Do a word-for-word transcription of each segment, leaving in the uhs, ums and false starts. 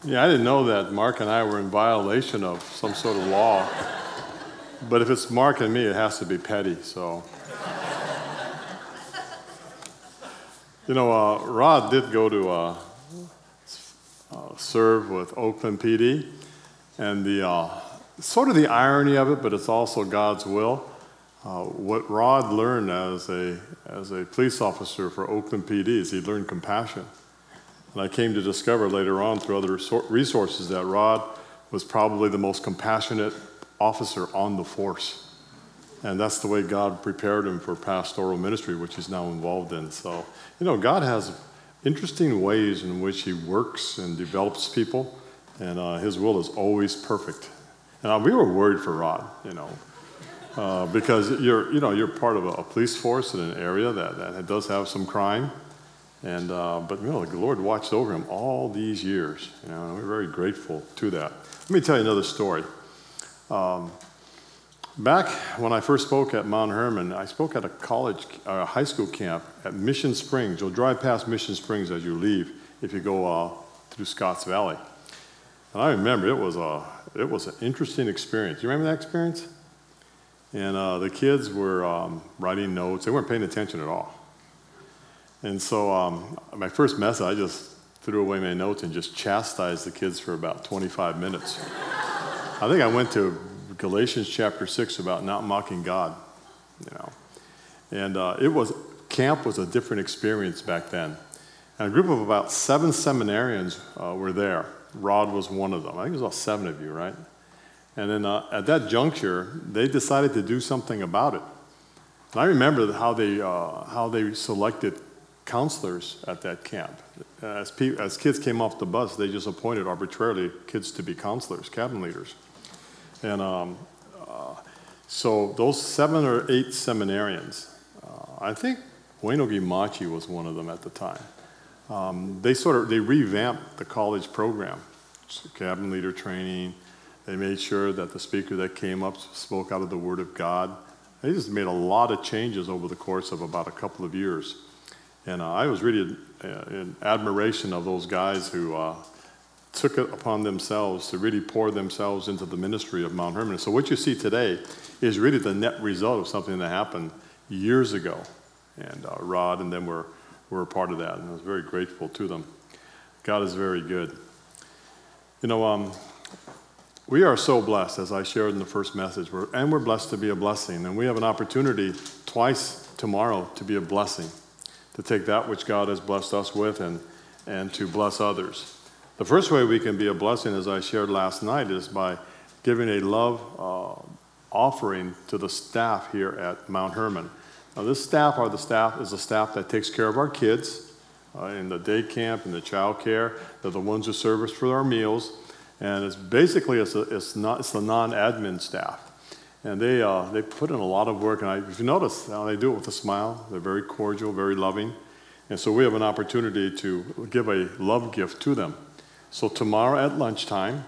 Yeah, I didn't know that Mark and I were in violation of some sort of law. But if it's Mark and me, it has to be petty, so. You know, uh, Rod did go to uh, uh, serve with Oakland P D, and the uh, sort of the irony of it, but it's also God's will. Uh, what Rod learned as a as a police officer for Oakland P D is he learned compassion. And I came to discover later on through other resources that Rod was probably the most compassionate officer on the force. And that's the way God prepared him for pastoral ministry, which he's now involved in. So, you know, God has interesting ways in which he works and develops people, and uh, his will is always perfect. And uh, we were worried for Rod, you know, uh, because you're, you know, you're part of a, a police force in an area that, that does have some crime. And, uh, but, you know, the Lord watched over him all these years. You know, and we're very grateful to that. Let me tell you another story. Um, back when I first spoke at Mount Hermon, I spoke at a college, uh, high school camp at Mission Springs. You'll drive past Mission Springs as you leave if you go uh, through Scotts Valley. And I remember it was a, it was an interesting experience. You remember that experience? And uh, the kids were um, writing notes. They weren't paying attention at all. And so um, my first message, I just threw away my notes and just chastised the kids for about twenty-five minutes. I think I went to Galatians chapter six about not mocking God, you know. And uh, it was, camp was a different experience back then. And a group of about seven seminarians uh, were there. Rod was one of them. I think it was about seven of you, right? And then uh, at that juncture, they decided to do something about it. And I remember how they, uh, how they selected counselors at that camp. As, pe- as kids came off the bus, they just appointed arbitrarily kids to be counselors, cabin leaders. And um, uh, so those seven or eight seminarians, uh, I think Wayne Ogimachi was one of them at the time. Um, they sort of, they revamped the college program, cabin leader training. They made sure that the speaker that came up spoke out of the Word of God. They just made a lot of changes over the course of about a couple of years. And uh, I was really uh, in admiration of those guys who uh, took it upon themselves to really pour themselves into the ministry of Mount Hermon. So what you see today is really the net result of something that happened years ago. And uh, Rod and them were, were a part of that, and I was very grateful to them. God is very good. You know, um, we are so blessed, as I shared in the first message, we're, and we're blessed to be a blessing. And we have an opportunity twice tomorrow to be a blessing, to take that which God has blessed us with and, and to bless others. The first way we can be a blessing, as I shared last night, is by giving a love uh, offering to the staff here at Mount Hermon. Now, this staff are the staff is the staff that takes care of our kids uh, in the day camp, in the child care. They're the ones who serve us for our meals, and it's basically it's, a, it's not it's the non-admin staff, and they uh, they put in a lot of work. And I, if you notice, how they do it with a smile. They're very cordial, very loving, and so we have an opportunity to give a love gift to them. So tomorrow at lunchtime,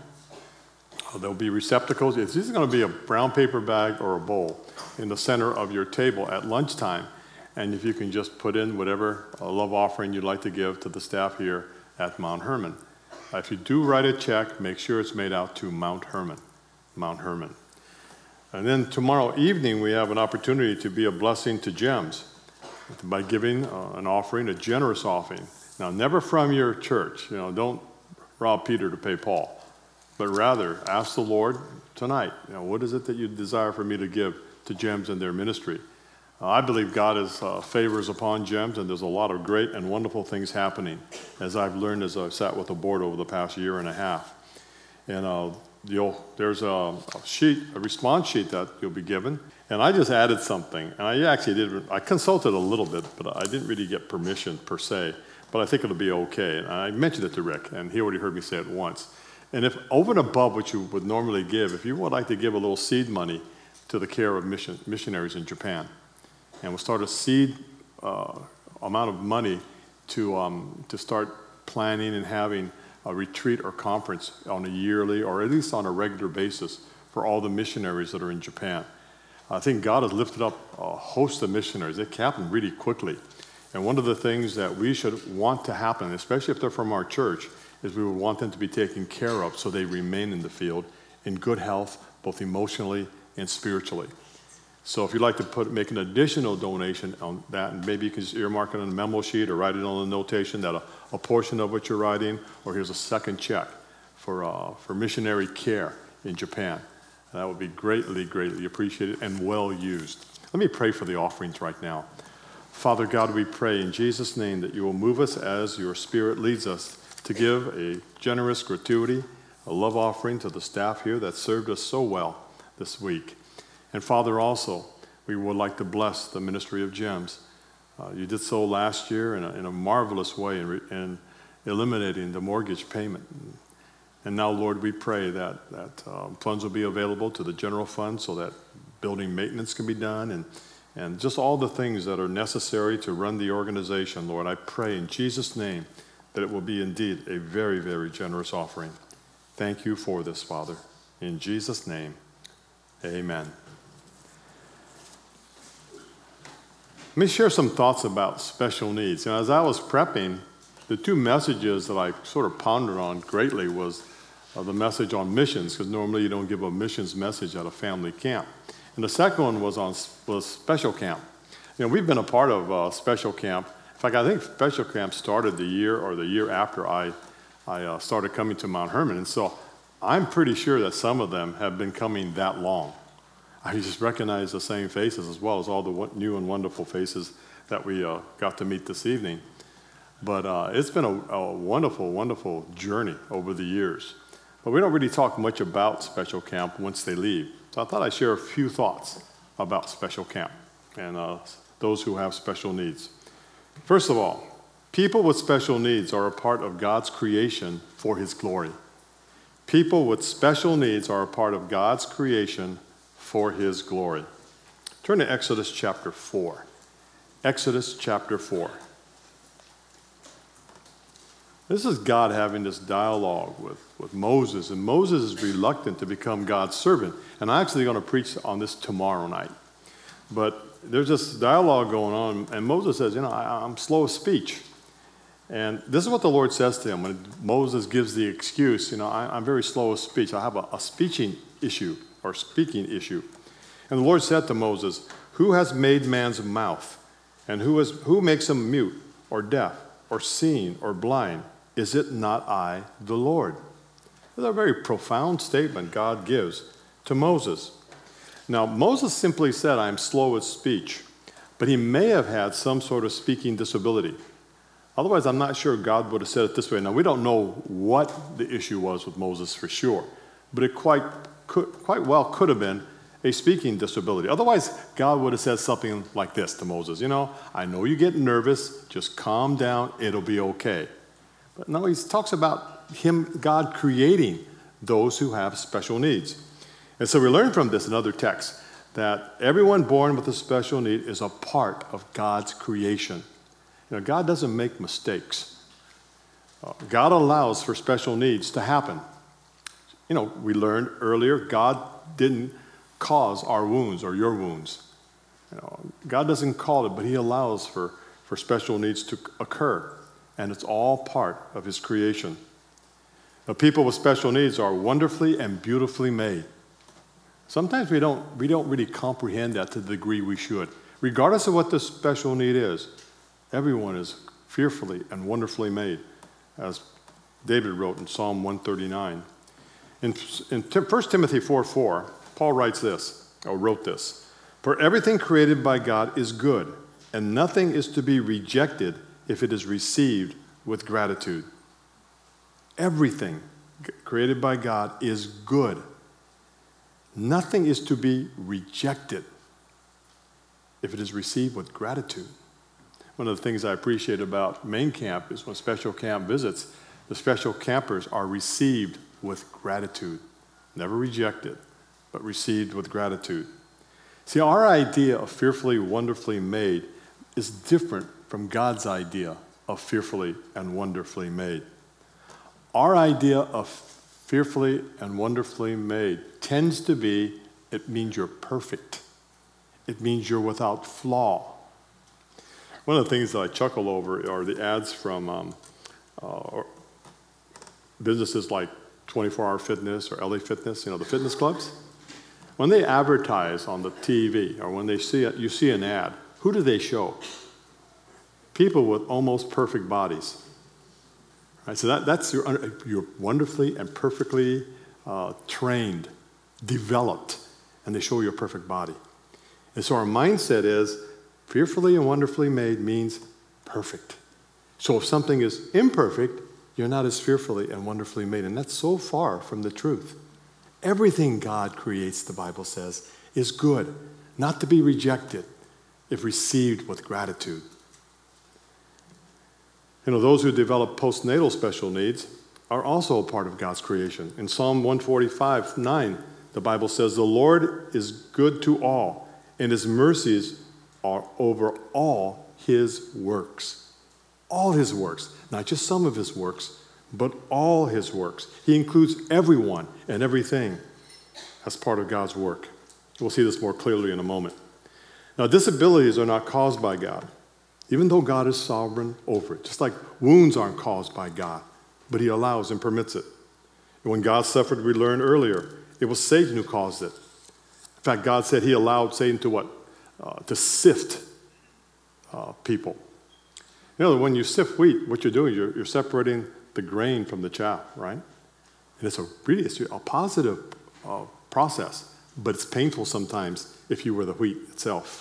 uh, there'll be receptacles. It's either going to be a brown paper bag or a bowl in the center of your table at lunchtime. And if you can just put in whatever uh, love offering you'd like to give to the staff here at Mount Hermon. Uh, if you do write a check, make sure it's made out to Mount Hermon, Mount Hermon. And then tomorrow evening, we have an opportunity to be a blessing to GEMS by giving uh, an offering, a generous offering. Now, never from your church. You know, don't rob Peter to pay Paul, but rather ask the Lord tonight, you know, what is it that you desire for me to give to GEMS in their ministry? Uh, I believe God is uh, favors upon GEMS, and there's a lot of great and wonderful things happening, as I've learned as I've sat with the board over the past year and a half. And uh, you'll, there's a, a sheet, a response sheet that you'll be given, and I just added something, and I actually did, I consulted a little bit, but I didn't really get permission per se. But I think it'll be okay. And I mentioned it to Rick, and he already heard me say it once. And if over and above what you would normally give, if you would like to give a little seed money to the care of mission, missionaries in Japan, and we'll start a seed uh, amount of money to, um, to start planning and having a retreat or conference on a yearly or at least on a regular basis for all the missionaries that are in Japan. I think God has lifted up a host of missionaries. It happened really quickly. And one of the things that we should want to happen, especially if they're from our church, is we would want them to be taken care of so they remain in the field in good health, both emotionally and spiritually. So if you'd like to put, make an additional donation on that, and maybe you can just earmark it on a memo sheet or write it on a notation that a, a portion of what you're writing, or here's a second check for, uh, for missionary care in Japan. That would be greatly, greatly appreciated and well used. Let me pray for the offerings right now. Father God, we pray in Jesus' name that you will move us as your Spirit leads us to give a generous gratuity, a love offering to the staff here that served us so well this week. And Father, also, we would like to bless the ministry of GEMS. Uh, you did so last year in a, in a marvelous way in, re, in eliminating the mortgage payment. And now, Lord, we pray that, that um, funds will be available to the general fund so that building maintenance can be done and, and just all the things that are necessary to run the organization. Lord, I pray in Jesus' name that it will be indeed a very, very generous offering. Thank you for this, Father. In Jesus' name, amen. Let me share some thoughts about special needs. You know, as I was prepping, the two messages that I sort of pondered on greatly was uh, the message on missions, because normally you don't give a missions message at a family camp. And the second one was on was special camp. You know, we've been a part of uh, special camp. In fact, I think special camp started the year or the year after I, I uh, started coming to Mount Hermon. And so I'm pretty sure that some of them have been coming that long. I just recognize the same faces as well as all the new and wonderful faces that we uh, got to meet this evening. But uh, it's been a, a wonderful, wonderful journey over the years. But we don't really talk much about special camp once they leave. So I thought I'd share a few thoughts about special camp and uh, those who have special needs. First of all, people with special needs are a part of God's creation for His glory. People with special needs are a part of God's creation for His glory. Turn to Exodus chapter four. Exodus chapter four. This is God having this dialogue with, with Moses, and Moses is reluctant to become God's servant. And I'm actually going to preach on this tomorrow night. But there's this dialogue going on, and Moses says, you know, I, I'm slow of speech. And this is what the Lord says to him when Moses gives the excuse, you know, I, I'm very slow of speech. I have a, a speaking issue or speaking issue. And the Lord said to Moses, who has made man's mouth? And who, is, who makes him mute or deaf or seeing or blind? Is it not I, the Lord? It's a very profound statement God gives to Moses. Now, Moses simply said, I'm slow of speech, but he may have had some sort of speaking disability. Otherwise, I'm not sure God would have said it this way. Now, we don't know what the issue was with Moses for sure, but it quite, could, quite well could have been a speaking disability. Otherwise, God would have said something like this to Moses. You know, I know you get nervous. Just calm down. It'll be okay. But no, he talks about him, God creating those who have special needs. And so we learn from this in other texts that everyone born with a special need is a part of God's creation. You know, God doesn't make mistakes. Uh, God allows for special needs to happen. You know, we learned earlier, God didn't cause our wounds or your wounds. You know, God doesn't call it, but He allows for, for special needs to occur. And it's all part of His creation. Now, people with special needs are wonderfully and beautifully made. Sometimes we don't, we don't really comprehend that to the degree we should. Regardless of what the special need is, everyone is fearfully and wonderfully made, as David wrote in Psalm one thirty-nine. In, in First Timothy four four, Paul writes this, or wrote this, for everything created by God is good, and nothing is to be rejected if it is received with gratitude. Everything created by God is good. Nothing is to be rejected if it is received with gratitude. One of the things I appreciate about main camp is when special camp visits, the special campers are received with gratitude. Never rejected, but received with gratitude. See, our idea of fearfully, wonderfully made is different from God's idea of fearfully and wonderfully made. Our idea of fearfully and wonderfully made tends to be, it means you're perfect. It means you're without flaw. One of the things that I chuckle over are the ads from um, uh, businesses like twenty-four hour Fitness or L A Fitness, you know, the fitness clubs, when they advertise on the T V or when they see it, you see an ad, who do they show? People with almost perfect bodies. Right? So that, that's your, you're wonderfully and perfectly uh, trained, developed, and they show you a perfect body. And so our mindset is fearfully and wonderfully made means perfect. So if something is imperfect, you're not as fearfully and wonderfully made. And that's so far from the truth. Everything God creates, the Bible says, is good, not to be rejected if received with gratitude. You know, those who develop postnatal special needs are also a part of God's creation. In Psalm one forty-five, nine, the Bible says, "The Lord is good to all, and his mercies are over all his works." All his works, not just some of his works, but all his works. He includes everyone and everything as part of God's work. We'll see this more clearly in a moment. Now, disabilities are not caused by God, even though God is sovereign over it. Just like wounds aren't caused by God, but he allows and permits it. And when God suffered, we learned earlier, it was Satan who caused it. In fact, God said he allowed Satan to what? Uh, to sift uh, people. You know, when you sift wheat, what you're doing, you're, you're separating the grain from the chaff, right? And it's a really it's a positive uh, process, but it's painful sometimes if you were the wheat itself.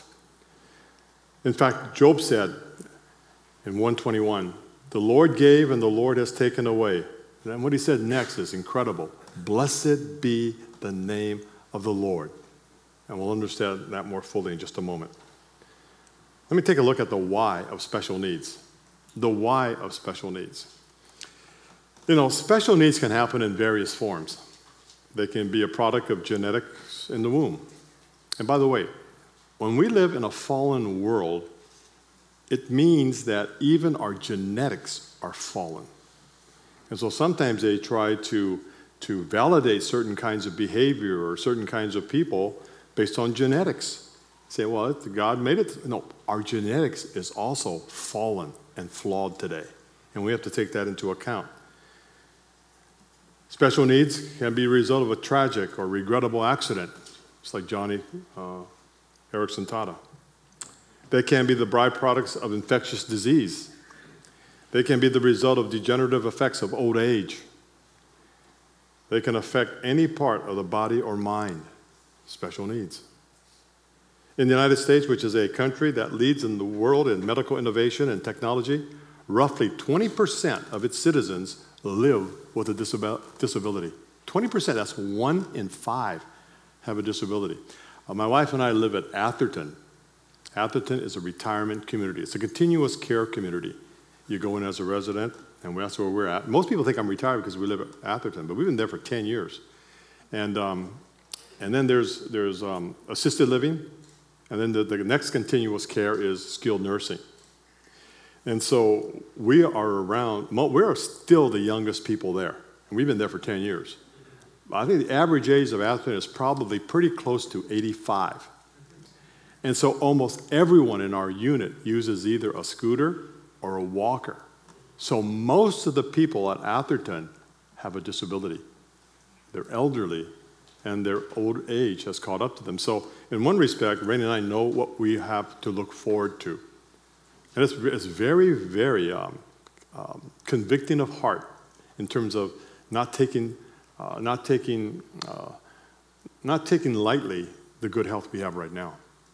In fact, Job said in one twenty-one, "The Lord gave and the Lord has taken away." And then what he said next is incredible. "Blessed be the name of the Lord." And we'll understand that more fully in just a moment. Let me take a look at the why of special needs. The why of special needs. You know, special needs can happen in various forms. They can be a product of genetics in the womb. And by the way, when we live in a fallen world, it means that even our genetics are fallen. And so sometimes they try to, to validate certain kinds of behavior or certain kinds of people based on genetics. Say, well, God made it. No, our genetics is also fallen and flawed today. And we have to take that into account. Special needs can be a result of a tragic or regrettable accident, just like Johnny uh, Erickson Tata. They can be the byproducts of infectious disease. They can be the result of degenerative effects of old age. They can affect any part of the body or mind. Special needs. In the United States, which is a country that leads in the world in medical innovation and technology, roughly twenty percent of its citizens live with a disabil- disability. twenty percent, that's one in five have a disability. Uh, my wife and I live at Atherton. Atherton is a retirement community. It's a continuous care community. You go in as a resident, and that's where we're at. Most people think I'm retired because we live at Atherton, but we've been there for ten years. And, um, and then there's, there's um, assisted living, and then the, the next continuous care is skilled nursing. And so we are around, we are still the youngest people there. And we've been there for ten years. I think the average age of Atherton is probably pretty close to eighty-five. And so almost everyone in our unit uses either a scooter or a walker. So most of the people at Atherton have a disability. They're elderly, and their old age has caught up to them. So in one respect, Rainey and I know what we have to look forward to. And it's, it's very, very um, um, convicting of heart in terms of not taking, uh, not taking, uh, not taking lightly the good health we have right now.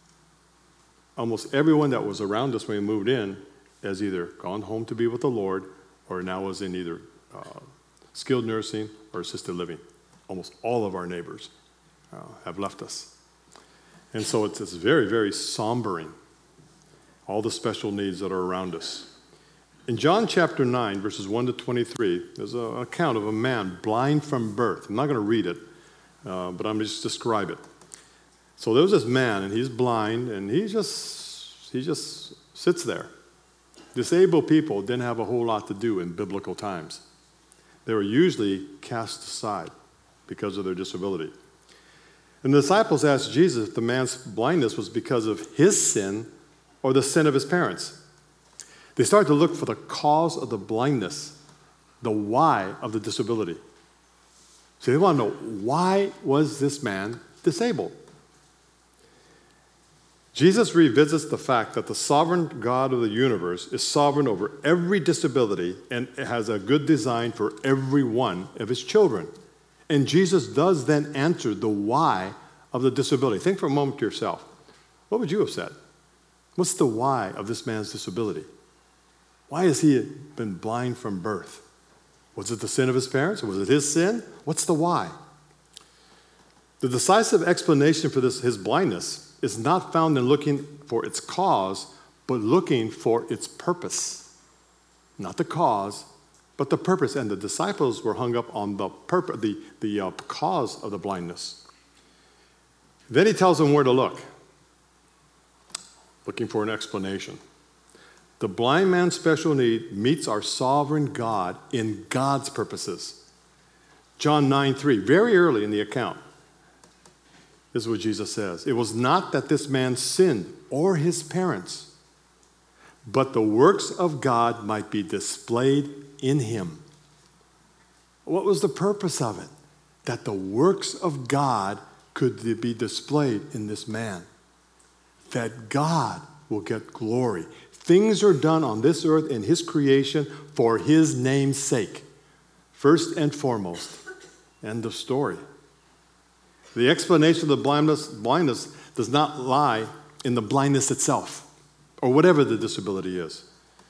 Almost everyone that was around us when we moved in has either gone home to be with the Lord or now is in either uh, skilled nursing or assisted living. Almost all of our neighbors uh, have left us. And so it's, it's very, very sombering, all the special needs that are around us. In John chapter nine, verses one to twenty-three, there's an account of a man blind from birth. I'm not going to read it, uh, but I'm going to just describe it. So there was this man, and he's blind, and he just, he just sits there. Disabled people didn't have a whole lot to do in biblical times. They were usually cast aside because of their disability. And the disciples asked Jesus if the man's blindness was because of his sin or the sin of his parents. They started to look for the cause of the blindness, the why of the disability. So they want to know, why was this man disabled? Jesus revisits the fact that the sovereign God of the universe is sovereign over every disability and has a good design for every one of his children. And Jesus does then answer the why of the disability. Think for a moment to yourself. What would you have said? What's the why of this man's disability? Why has he been blind from birth? Was it the sin of his parents? Was it his sin? What's the why? The decisive explanation for this, his blindness, is not found in looking for its cause, but looking for its purpose. Not the cause, but the purpose. And the disciples were hung up on the purpose, the, the uh, cause of the blindness. Then he tells them where to look, looking for an explanation. The blind man's special need meets our sovereign God in God's purposes. John nine three, very early in the account, this is what Jesus says. It was not that this man sinned or his parents, but the works of God might be displayed in him. What was the purpose of it? That the works of God could be displayed in this man. That God will get glory. Things are done on this earth in his creation for his name's sake. First and foremost. End of story. The explanation of the blindness, blindness does not lie in the blindness itself, or whatever the disability is,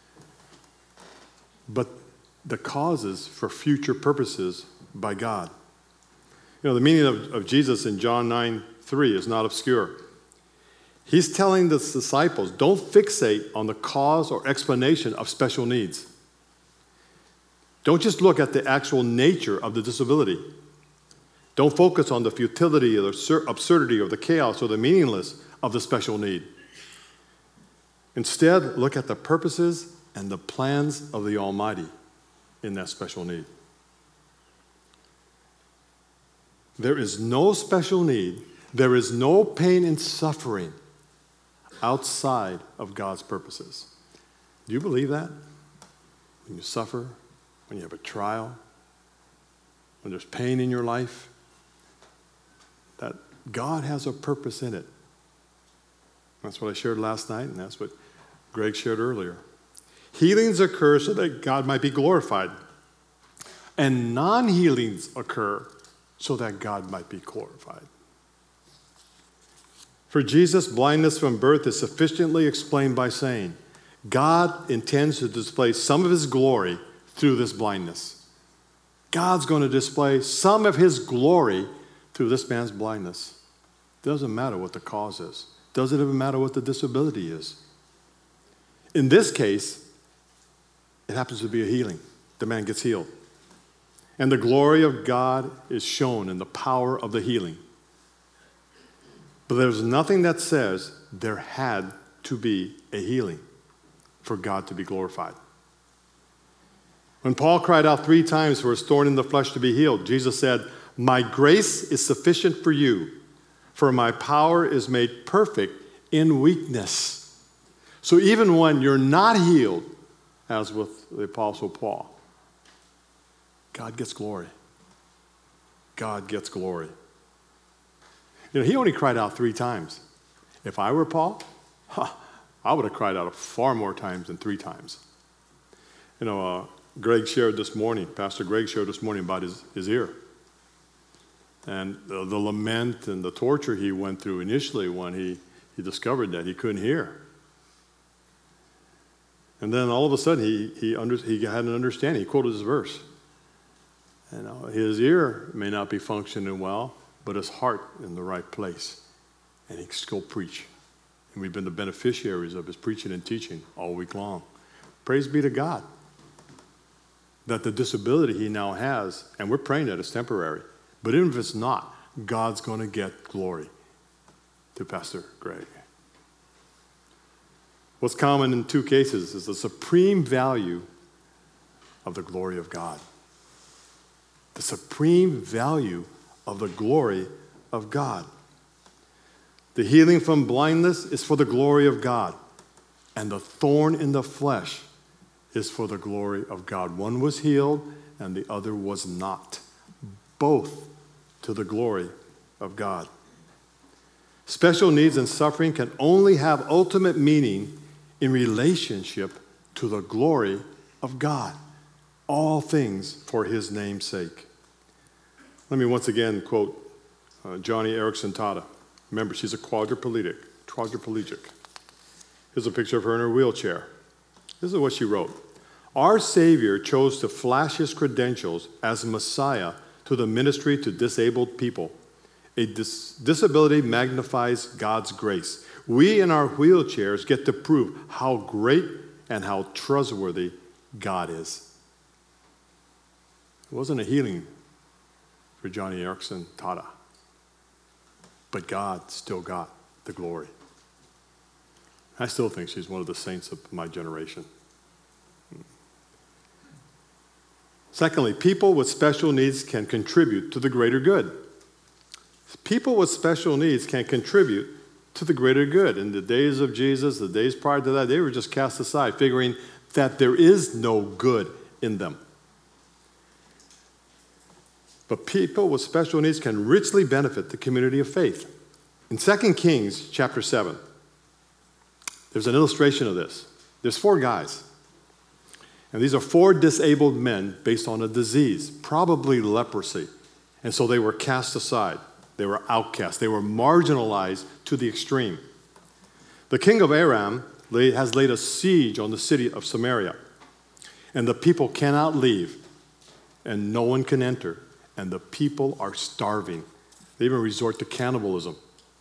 but the causes for future purposes by God. You know, the meaning of, of Jesus in John nine three is not obscure. He's telling the disciples, don't fixate on the cause or explanation of special needs. Don't just look at the actual nature of the disability. Don't focus on the futility or the absurdity or the chaos or the meaningless of the special need. Instead, look at the purposes and the plans of the Almighty in that special need. There is no special need, there is no pain and suffering outside of God's purposes. Do you believe that? When you suffer, when you have a trial, when there's pain in your life, that God has a purpose in it. That's what I shared last night, and that's what Greg shared earlier. Healings occur so that God might be glorified, and non-healings occur so that God might be glorified. For Jesus, blindness from birth is sufficiently explained by saying, God intends to display some of his glory through this blindness. God's going to display some of his glory through this man's blindness. Doesn't matter what the cause is. Doesn't even matter what the disability is. In this case, it happens to be a healing. The man gets healed. And the glory of God is shown in the power of the healing. But there's nothing that says there had to be a healing for God to be glorified. When Paul cried out three times for his thorn in the flesh to be healed, Jesus said, my grace is sufficient for you, for my power is made perfect in weakness. So even when you're not healed, as with the Apostle Paul, God gets glory. God gets glory. You know, he only cried out three times. If I were Paul, huh, I would have cried out far more times than three times. You know, uh, Greg shared this morning, Pastor Greg shared this morning about his, his ear. And the, the lament and the torture he went through initially when he, he discovered that he couldn't hear. And then all of a sudden he, he, under, he had an understanding. He quoted this verse. You know, his ear may not be functioning well, but his heart in the right place. And he can still preach. And we've been the beneficiaries of his preaching and teaching all week long. Praise be to God that the disability he now has, and we're praying that it's temporary, but even if it's not, God's going to get glory to Pastor Greg. What's common in two cases is the supreme value of the glory of God. The supreme value of the glory of God. The healing from blindness is for the glory of God, and the thorn in the flesh is for the glory of God. One was healed, and the other was not. Both to the glory of God. Special needs and suffering can only have ultimate meaning in relationship to the glory of God. All things for his name's sake. Let me once again quote uh, Joni Eareckson Tada. Remember, she's a quadriplegic. quadriplegic. Here's a picture of her in her wheelchair. This is what she wrote. Our Savior chose to flash his credentials as Messiah to the ministry to disabled people. A dis- disability magnifies God's grace. We in our wheelchairs get to prove how great and how trustworthy God is. It wasn't a healing for Joni Eareckson Tada, but God still got the glory. I still think she's one of the saints of my generation. Secondly, people with special needs can contribute to the greater good. People with special needs can contribute to the greater good. In the days of Jesus, the days prior to that, they were just cast aside, figuring that there is no good in them. But people with special needs can richly benefit the community of faith. In Second Kings chapter seven, there's an illustration of this. There's four guys. And these are four disabled men based on a disease, probably leprosy. And so they were cast aside. They were outcast. They were marginalized to the extreme. The king of Aram has laid a siege on the city of Samaria. And the people cannot leave. And no one can enter. And the people are starving. They even resort to cannibalism.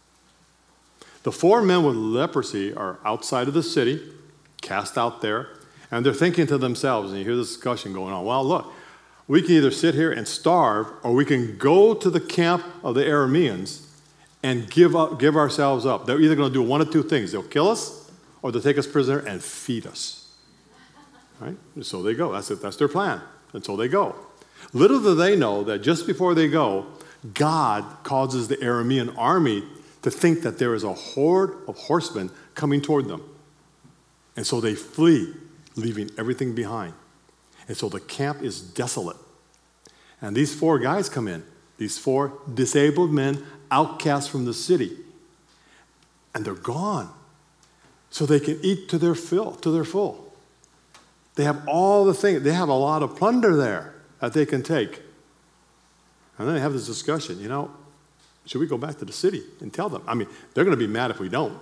The four men with leprosy are outside of the city, cast out there. And they're thinking to themselves, and you hear this discussion going on, well, look, we can either sit here and starve, or we can go to the camp of the Arameans and give up, give ourselves up. They're either going to do one of two things. They'll kill us, or they'll take us prisoner and feed us. Right? And so they go. That's it. That's their plan. And so they go. Little do they know that just before they go, God causes the Aramean army to think that there is a horde of horsemen coming toward them. And so they flee, leaving everything behind. And so the camp is desolate. And these four guys come in, these four disabled men, outcast from the city. And they're gone. So they can eat to their fill, to their full. They have all the things, they have a lot of plunder there that they can take. And then they have this discussion, you know, should we go back to the city and tell them? I mean, they're going to be mad if we don't.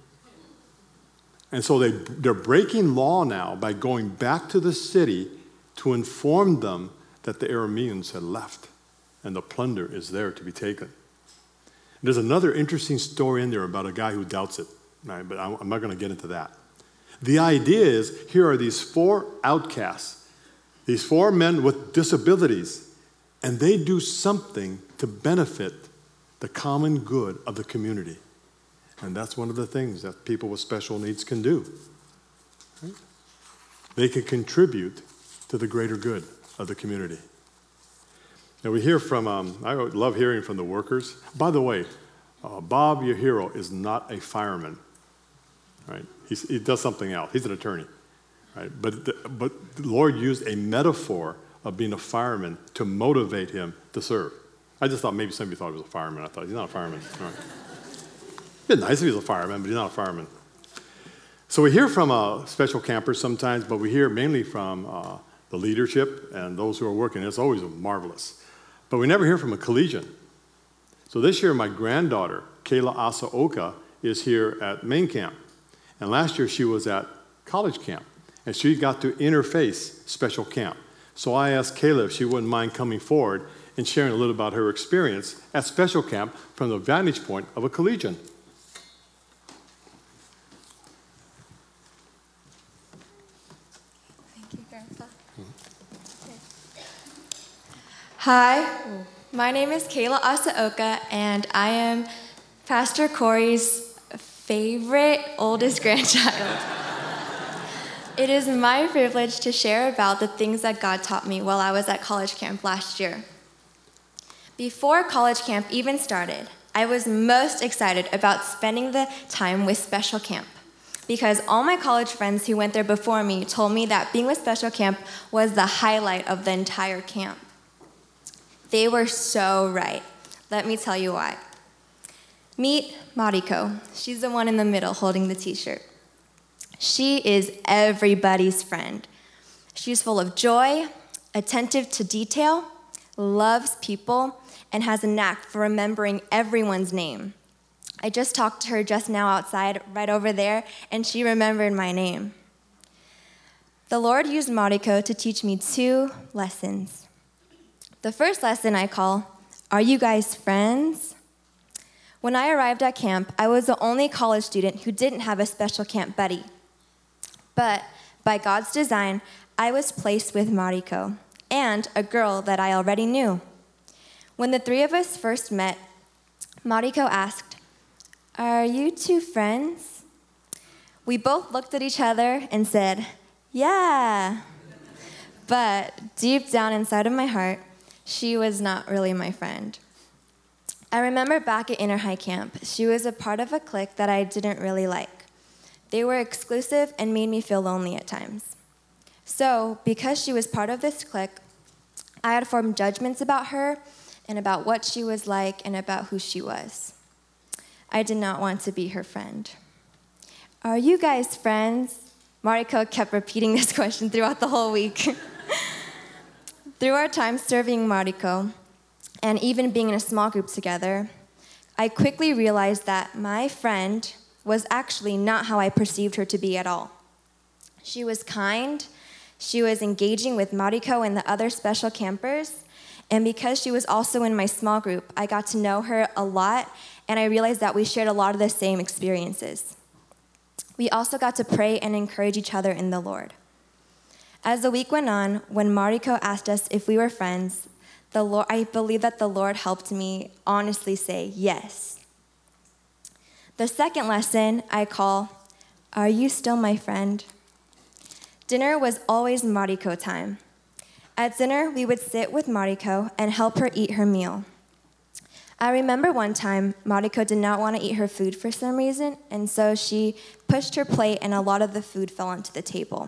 And so they, they're breaking law now by going back to the city to inform them that the Arameans had left and the plunder is there to be taken. And there's another interesting story in there about a guy who doubts it, right? But I'm not going to get into that. The idea is, here are these four outcasts, these four men with disabilities, and they do something to benefit the common good of the community. And that's one of the things that people with special needs can do. Right? They can contribute to the greater good of the community. Now we hear from, um, I love hearing from the workers. By the way, uh, Bob, your hero, is not a fireman. Right? He's, he does something else. He's an attorney. Right? But, the, but the Lord used a metaphor of being a fireman to motivate him to serve. I just thought maybe somebody thought he was a fireman. I thought, he's not a fireman. All right. It'd be nice if he was a fireman, but he's not a fireman. So we hear from uh, special campers sometimes, but we hear mainly from uh, the leadership and those who are working. It's always marvelous. But we never hear from a collegian. So this year, my granddaughter, Kayla Asaoka, is here at main camp. And last year, she was at college camp. And she got to interface special camp. So I asked Kayla if she wouldn't mind coming forward and sharing a little about her experience at special camp from the vantage point of a collegian. Hi, my name is Kayla Asaoka, and I am Pastor Corey's favorite oldest grandchild. It is my privilege to share about the things that God taught me while I was at college camp last year. Before college camp even started, I was most excited about spending the time with special camp. because all my college friends who went there before me told me that being with special camp was the highlight of the entire camp. They were so right. Let me tell you why. Meet Mariko. She's the one in the middle holding the t-shirt. She is everybody's friend. She's full of joy, attentive to detail, loves people, and has a knack for remembering everyone's name. I just talked to her just now outside, right over there, and she remembered my name. The Lord used Mariko to teach me two lessons. The first lesson I call, "Are you guys friends?" When I arrived at camp, I was the only college student who didn't have a special camp buddy. But by God's design, I was placed with Mariko and a girl that I already knew. When the three of us first met, Mariko asked, "Are you two friends?" We both looked at each other and said, "Yeah." But deep down inside of my heart, she was not really my friend. I remember back at Inner High Camp, she was a part of a clique that I didn't really like. They were exclusive and made me feel lonely at times. So, because she was part of this clique, I had formed judgments about her and about what she was like and about who she was. I did not want to be her friend. "Are you guys friends?" Mariko kept repeating this question throughout the whole week. Through our time serving Mariko, and even being in a small group together, I quickly realized that my friend was actually not how I perceived her to be at all. She was kind, she was engaging with Mariko and the other special campers, and because she was also in my small group, I got to know her a lot, and I realized that we shared a lot of the same experiences. We also got to pray and encourage each other in the Lord. As the week went on, when Mariko asked us if we were friends, the Lord, I believe that the Lord helped me honestly say yes. The second lesson I call, "Are you still my friend?" Dinner was always Mariko time. At dinner, we would sit with Mariko and help her eat her meal. I remember one time, Mariko did not want to eat her food for some reason, and so she pushed her plate and a lot of the food fell onto the table.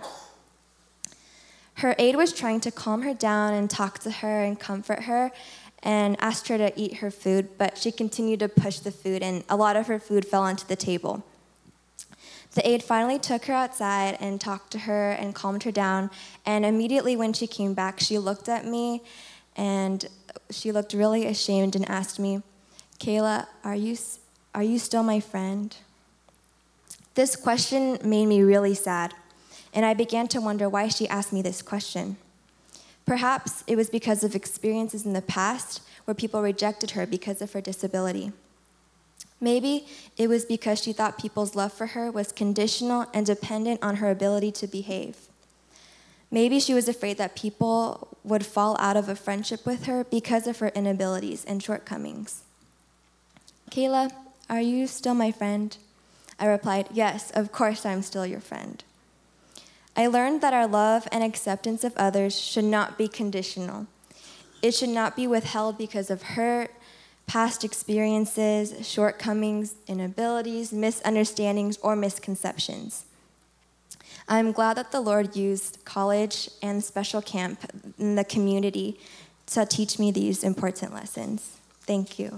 Her aide was trying to calm her down and talk to her and comfort her and asked her to eat her food, but she continued to push the food and a lot of her food fell onto the table. The aide finally took her outside and talked to her and calmed her down, and immediately when she came back, she looked at me and she looked really ashamed and asked me, "Kayla, are you, are you still my friend?" This question made me really sad, and I began to wonder why she asked me this question. Perhaps it was because of experiences in the past where people rejected her because of her disability. Maybe it was because she thought people's love for her was conditional and dependent on her ability to behave. Maybe she was afraid that people would fall out of a friendship with her because of her inabilities and shortcomings. "Kayla, are you still my friend?" I replied, "Yes, of course I'm still your friend." I learned that our love and acceptance of others should not be conditional. It should not be withheld because of hurt, past experiences, shortcomings, inabilities, misunderstandings, or misconceptions. I'm glad that the Lord used college and special camp in the community to teach me these important lessons. Thank you.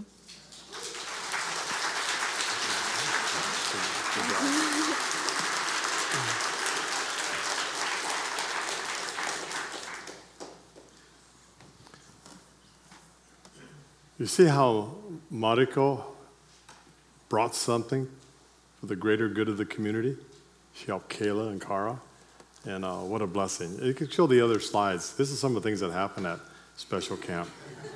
You see how Mariko brought something for the greater good of the community? She helped Kayla and Kara, and uh, what a blessing. You can show the other slides. This is some of the things that happen at special camp.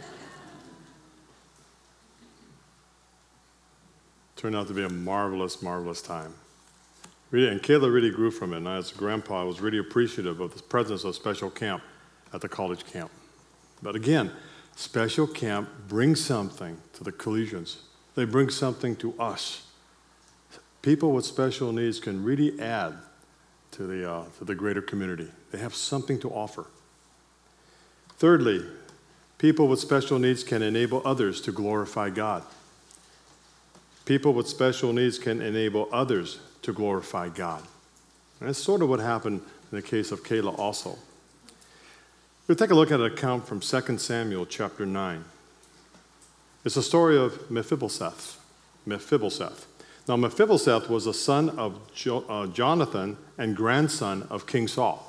Turned out to be a marvelous, marvelous time. Really, and Kayla really grew from it, and as a grandpa, I was really appreciative of the presence of special camp at the college camp. But again, special camp brings something to the collegians. They bring something to us. People with special needs can really add to the, uh, to the greater community. They have something to offer. Thirdly, people with special needs can enable others to glorify God. People with special needs can enable others to glorify God. And that's sort of what happened in the case of Kayla also. We'll take a look at an account from Second Samuel chapter nine. It's the story of Mephibosheth. Mephibosheth. Now, Mephibosheth was the son of jo- uh, Jonathan and grandson of King Saul.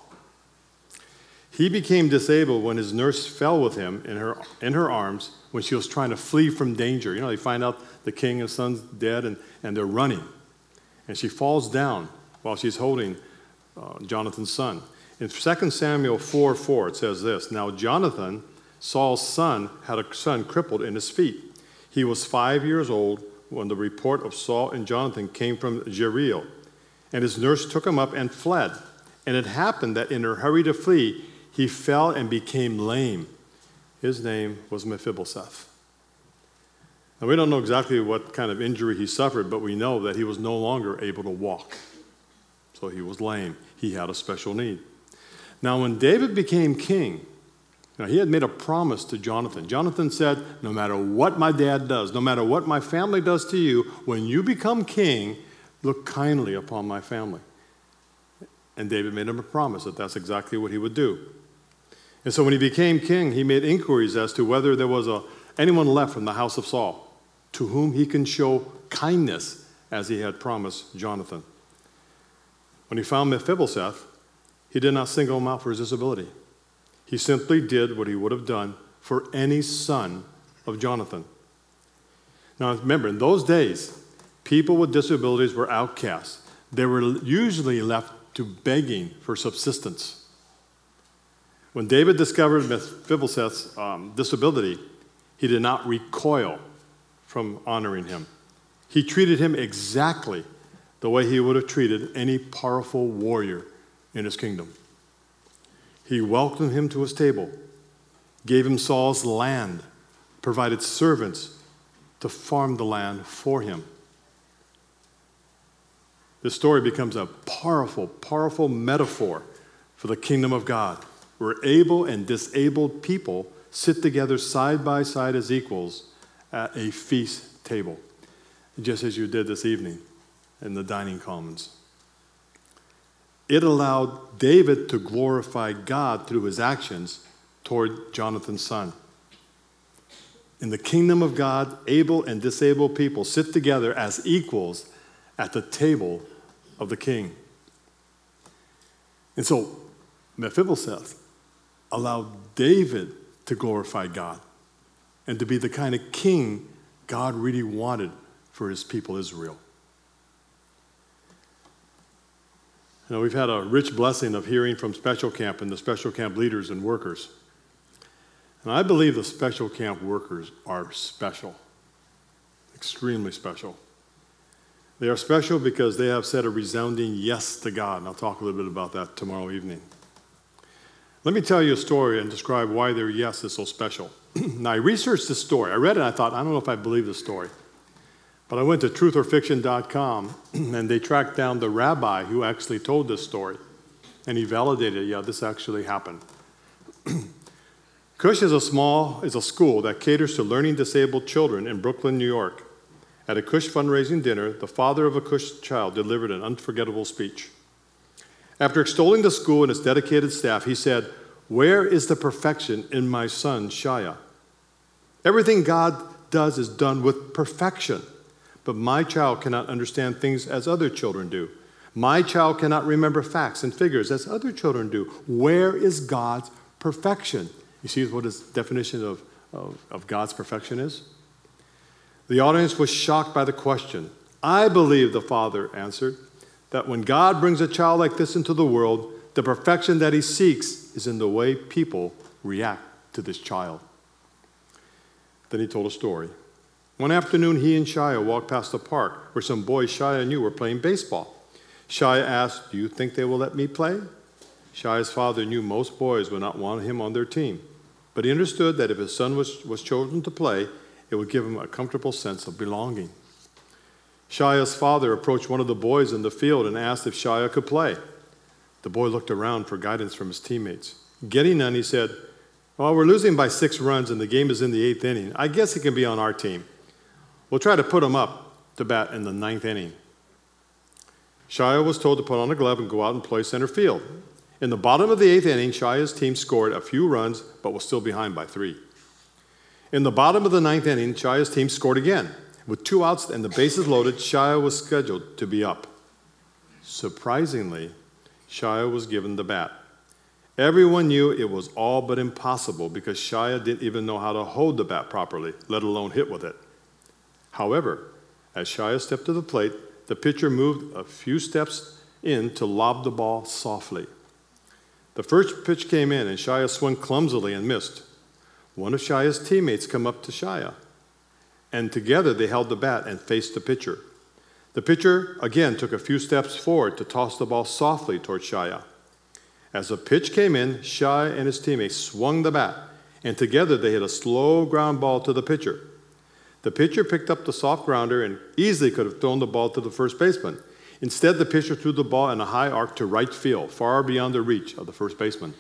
He became disabled when his nurse fell with him in her, in her arms when she was trying to flee from danger. You know, they find out the king and son's dead, and, and they're running. And she falls down while she's holding uh, Jonathan's son. In Second Samuel four four, it says this, "Now Jonathan, Saul's son, had a son crippled in his feet. He was five years old when the report of Saul and Jonathan came from Jeriel. And his nurse took him up and fled. And it happened that in her hurry to flee, he fell and became lame. His name was Mephibosheth." Now, we don't know exactly what kind of injury he suffered, but we know that he was no longer able to walk. So he was lame. He had a special need. Now, when David became king, now he had made a promise to Jonathan. Jonathan said, "No matter what my dad does, no matter what my family does to you, when you become king, look kindly upon my family." And David made him a promise that that's exactly what he would do. And so when he became king, he made inquiries as to whether there was a, anyone left from the house of Saul to whom he can show kindness as he had promised Jonathan. When he found Mephibosheth, he did not single him out for his disability. He simply did what he would have done for any son of Jonathan. Now remember, in those days, people with disabilities were outcasts. They were usually left to begging for subsistence. When David discovered Mephibosheth's um, disability, he did not recoil from honoring him. He treated him exactly the way he would have treated any powerful warrior in his kingdom. He welcomed him to his table, gave him Saul's land, provided servants to farm the land for him. This story becomes a powerful, powerful metaphor for the kingdom of God, where able and disabled people sit together side by side as equals at a feast table, just as you did this evening in the dining commons. It allowed David to glorify God through his actions toward Jonathan's son. In the kingdom of God, able and disabled people sit together as equals at the table of the king. And so Mephibosheth allowed David to glorify God and to be the kind of king God really wanted for his people Israel. You know, we've had a rich blessing of hearing from Special Camp and the Special Camp leaders and workers. And I believe the Special Camp workers are special, extremely special. They are special because they have said a resounding yes to God, and I'll talk a little bit about that tomorrow evening. Let me tell you a story and describe why their yes is so special. Now, I researched this story. I read it and I thought, I don't know if I believe this story. But I went to truth or fiction dot com, and they tracked down the rabbi who actually told this story. And he validated, yeah, this actually happened. Cush is a small, is a school that caters to learning disabled children in Brooklyn, New York. At a Cush fundraising dinner, the father of a Cush child delivered an unforgettable speech. After extolling the school and its dedicated staff, he said, "Where is the perfection in my son, Shia? Everything God does is done with perfection, but my child cannot understand things as other children do. My child cannot remember facts and figures as other children do. Where is God's perfection?" You see what his definition of, of, of God's perfection is? The audience was shocked by the question. "I believe," the father answered, "that when God brings a child like this into the world, the perfection that he seeks is in the way people react to this child." Then he told a story. One afternoon, he and Shia walked past a park where some boys Shia knew were playing baseball. Shia asked, "Do you think they will let me play?" Shia's father knew most boys would not want him on their team, but he understood that if his son was, was chosen to play, it would give him a comfortable sense of belonging. Shia's father approached one of the boys in the field and asked if Shia could play. The boy looked around for guidance from his teammates. Getting none, he said, "Well, we're losing by six runs and the game is in the eighth inning. I guess he can be on our team. We'll try to put him up to bat in the ninth inning." Shia was told to put on a glove and go out and play center field. In the bottom of the eighth inning, Shia's team scored a few runs, but was still behind by three. In the bottom of the ninth inning, Shia's team scored again. With two outs and the bases loaded, Shia was scheduled to be up. Surprisingly, Shia was given the bat. Everyone knew it was all but impossible because Shia didn't even know how to hold the bat properly, let alone hit with it. However, as Shia stepped to the plate, the pitcher moved a few steps in to lob the ball softly. The first pitch came in, and Shia swung clumsily and missed. One of Shia's teammates came up to Shia, and together they held the bat and faced the pitcher. The pitcher, again, took a few steps forward to toss the ball softly toward Shia. As the pitch came in, Shia and his teammates swung the bat, and together they hit a slow ground ball to the pitcher. The pitcher picked up the soft grounder and easily could have thrown the ball to the first baseman. Instead, the pitcher threw the ball in a high arc to right field, far beyond the reach of the first baseman.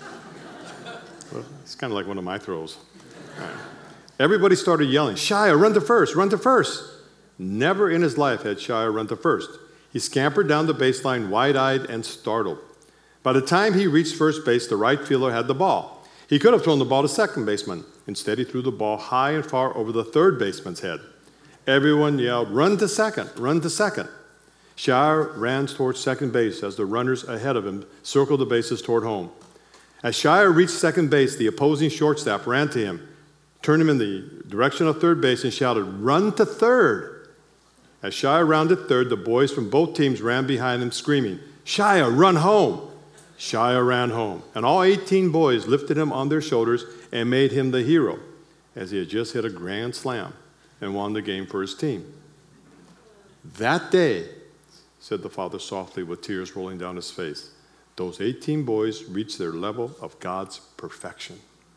Well, it's kind of like one of my throws. Right. Everybody started yelling, "Shia, run to first, run to first." Never in his life had Shia run to first. He scampered down the baseline wide-eyed and startled. By the time he reached first base, the right fielder had the ball. He could have thrown the ball to second baseman. Instead, he threw the ball high and far over the third baseman's head. Everyone yelled, "Run to second, run to second." Shia ran towards second base as the runners ahead of him circled the bases toward home. As Shia reached second base, the opposing shortstop ran to him, turned him in the direction of third base, and shouted, "Run to third." As Shia rounded third, the boys from both teams ran behind him, screaming, "Shia, run home!" Shia ran home, and all eighteen boys lifted him on their shoulders and made him the hero, as he had just hit a grand slam and won the game for his team. That day, said the father softly with tears rolling down his face, those eighteen boys reached their level of God's perfection.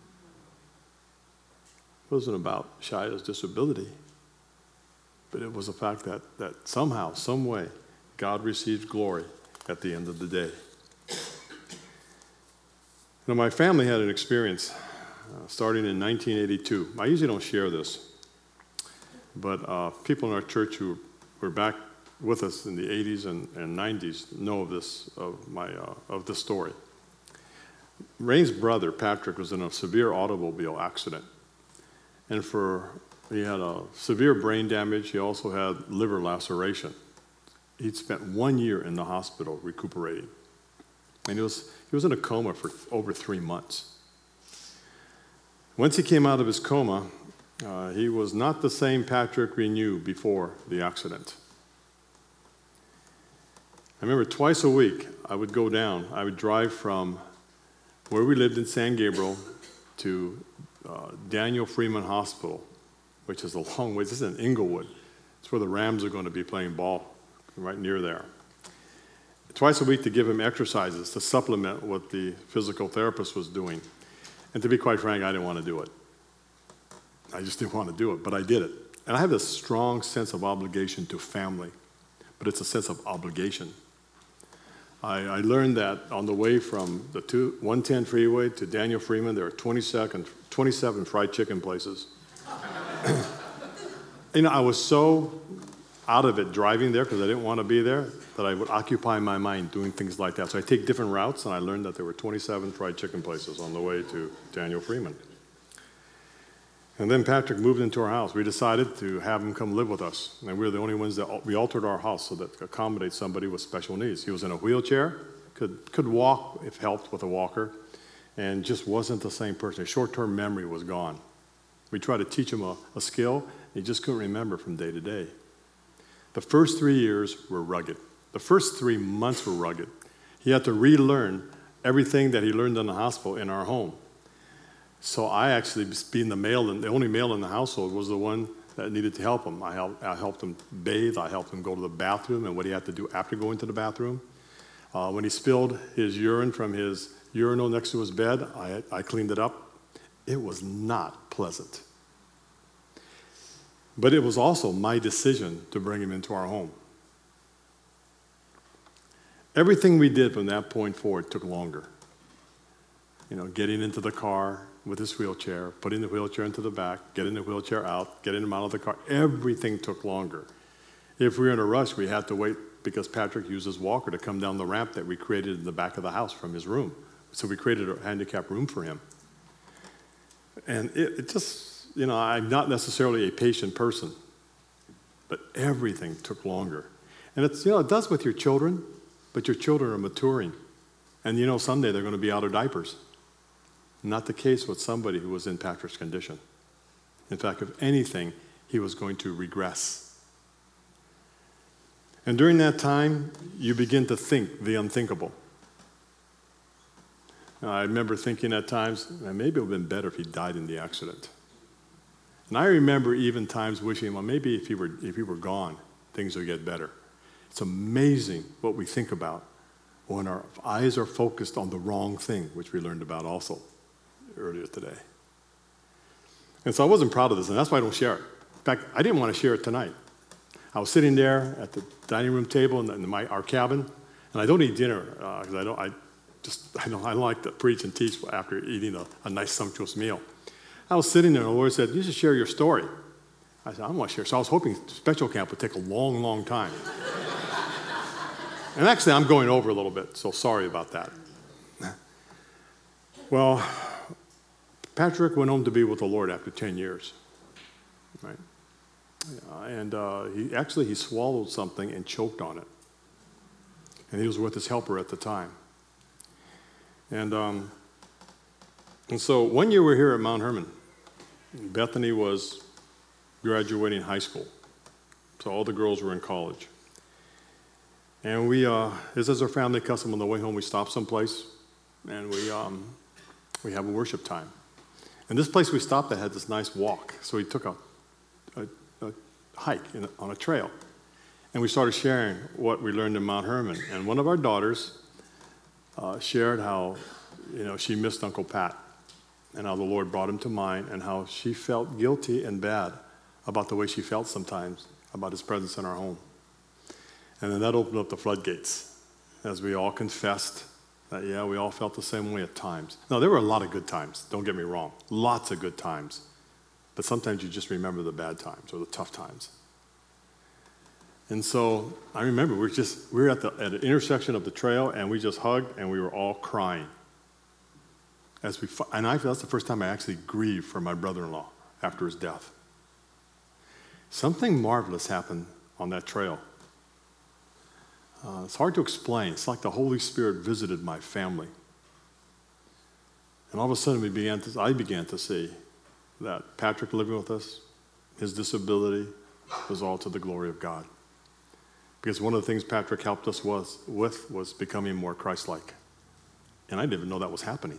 It wasn't about Shia's disability, but it was the fact that, that somehow, some way, God received glory at the end of the day. Now, my family had an experience uh, starting in nineteen eighty-two. I usually don't share this, but uh, people in our church who were back with us in the eighties and, and nineties know of this, of my, uh, of this story. Rain's brother, Patrick, was in a severe automobile accident. And for, he had a severe brain damage. He also had liver laceration. He'd spent one year in the hospital recuperating. And he was, he was in a coma for over three months. Once he came out of his coma, uh, he was not the same Patrick we knew before the accident. I remember twice a week I would go down. I would drive from where we lived in San Gabriel to uh, Daniel Freeman Hospital, which is a long way. This is in Inglewood. It's where the Rams are going to be playing ball, right near there. Twice a week to give him exercises to supplement what the physical therapist was doing. And to be quite frank, I didn't want to do it. I just didn't want to do it, but I did it. And I have this strong sense of obligation to family, but it's a sense of obligation. I, I learned that on the way from the two, one ten freeway to Daniel Freeman, there are twenty-seven fried chicken places. You know, I was so out of it driving there because I didn't want to be there that I would occupy my mind doing things like that. So I take different routes, and I learned that there were twenty-seven fried chicken places on the way to Daniel Freeman. And then Patrick moved into our house. We decided to have him come live with us. And we were the only ones that, we altered our house so that accommodate somebody with special needs. He was in a wheelchair, could, could walk if helped with a walker, and just wasn't the same person. His short-term memory was gone. We tried to teach him a, a skill, and he just couldn't remember from day to day. The first three years were rugged. The first three months were rugged. He had to relearn everything that he learned in the hospital in our home. So I actually, being the male, and the only male in the household, was the one that needed to help him. I helped, I helped him bathe. I helped him go to the bathroom and what he had to do after going to the bathroom. Uh, when he spilled his urine from his urinal next to his bed, I, I cleaned it up. It was not pleasant. But it was also my decision to bring him into our home. Everything we did from that point forward took longer. You know, getting into the car with his wheelchair, putting the wheelchair into the back, getting the wheelchair out, getting him out of the car, everything took longer. If we were in a rush, we had to wait because Patrick used his walker to come down the ramp that we created in the back of the house from his room. So we created a handicap room for him. And it, it just, you know, I'm not necessarily a patient person, but everything took longer. And it's, you know, it does with your children, but your children are maturing. And you know, someday they're going to be out of diapers. Not the case with somebody who was in Patrick's condition. In fact, if anything, he was going to regress. And during that time, you begin to think the unthinkable. Now, I remember thinking at times, maybe it would have been better if he died in the accident. And I remember even times wishing, well, maybe if he were, if he were gone, things would get better. It's amazing what we think about when our eyes are focused on the wrong thing, which we learned about also earlier today. And so I wasn't proud of this, and that's why I don't share it. In fact, I didn't want to share it tonight. I was sitting there at the dining room table in, the, in my, our cabin, and I don't eat dinner because uh, I don't. I just I don't. I don't like to preach and teach after eating a, a nice sumptuous meal. I was sitting there, and the Lord said, "You should share your story." I said, "I don't want to share." So I was hoping special camp would take a long, long time. And actually, I'm going over a little bit, so sorry about that. Well, Patrick went home to be with the Lord after ten years, right? Uh, and uh, he actually, he swallowed something and choked on it. And he was with his helper at the time. And, um, and so one year we're here at Mount Hermon. Bethany was graduating high school. So all the girls were in college. And we, uh, this is our family custom. On the way home, we stop someplace, and we, um, we have a worship time. And this place we stopped at had this nice walk. So we took a, a, a hike in, on a trail. And we started sharing what we learned in Mount Hermon. And one of our daughters uh, shared how, you know, she missed Uncle Pat and how the Lord brought him to mind and how she felt guilty and bad about the way she felt sometimes about his presence in our home. And then that opened up the floodgates as we all confessed that, yeah, we all felt the same way at times. Now, there were a lot of good times, don't get me wrong. Lots of good times. But sometimes you just remember the bad times or the tough times. And so I remember we were just, we were at the at an intersection of the trail, and we just hugged, and we were all crying. As we, and I feel that's the first time I actually grieved for my brother-in-law after his death. Something marvelous happened on that trail. Uh, it's hard to explain. It's like the Holy Spirit visited my family. And all of a sudden, we began to, I began to see that Patrick living with us, his disability, was all to the glory of God. Because one of the things Patrick helped us was, with was becoming more Christ-like. And I didn't even know that was happening.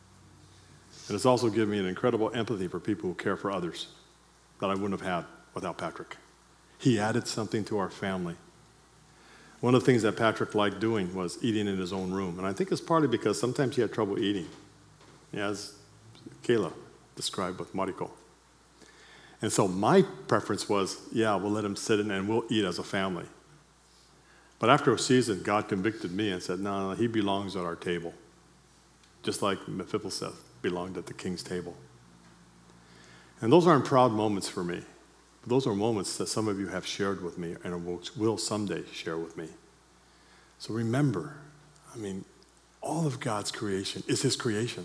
And it's also given me an incredible empathy for people who care for others that I wouldn't have had without Patrick. He added something to our family. One of the things that Patrick liked doing was eating in his own room. And I think it's partly because sometimes he had trouble eating, as Kayla described with Mariko. And so my preference was, yeah, we'll let him sit in and we'll eat as a family. But after a season, God convicted me and said, no, no, he belongs at our table, just like Mephibosheth belonged at the king's table. And those aren't proud moments for me. Those are moments that some of you have shared with me and will someday share with me. So remember, I mean, all of God's creation is his creation.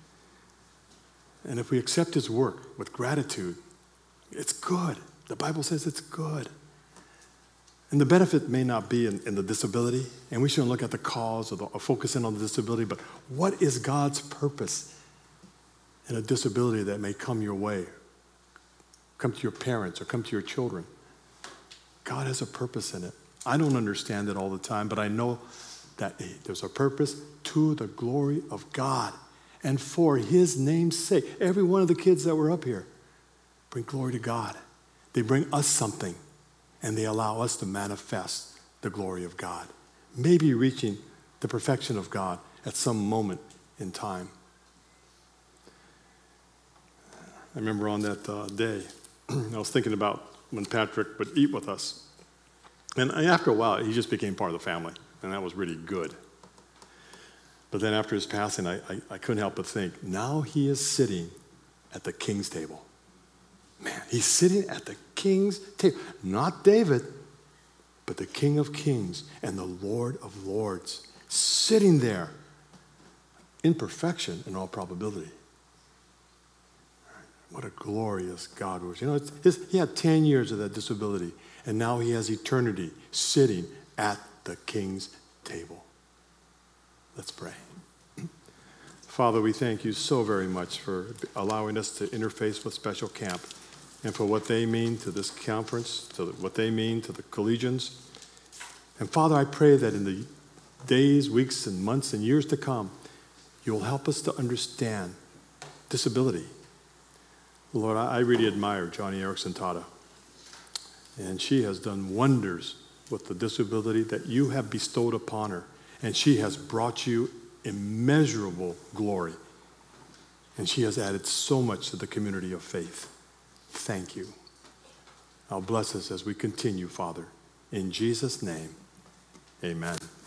And if we accept his work with gratitude, it's good. The Bible says it's good. And the benefit may not be in, in the disability, and we shouldn't look at the cause or, the, or focus in on the disability, but what is God's purpose in a disability that may come your way? Come to your parents or come to your children. God has a purpose in it. I don't understand it all the time, but I know that hey, there's a purpose to the glory of God and for his name's sake. Every one of the kids that were up here bring glory to God. They bring us something, and they allow us to manifest the glory of God, maybe reaching the perfection of God at some moment in time. I remember on that uh, day, I was thinking about when Patrick would eat with us. And after a while, he just became part of the family, and that was really good. But then after his passing, I, I, I couldn't help but think, now he is sitting at the king's table. Man, he's sitting at the king's table. Not David, but the King of Kings and the Lord of Lords, sitting there in perfection in all probability. What a glorious God was. You know, it's, his, he had ten years of that disability, and now he has eternity sitting at the King's table. Let's pray. Father, we thank you so very much for allowing us to interface with Special Camp and for what they mean to this conference, to what they mean to the collegians. And Father, I pray that in the days, weeks, and months and years to come, you will help us to understand disability. Lord, I really admire Johnny Erickson Tata. And she has done wonders with the disability that you have bestowed upon her. And she has brought you immeasurable glory. And she has added so much to the community of faith. Thank you. Now bless us as we continue, Father. In Jesus' name, amen.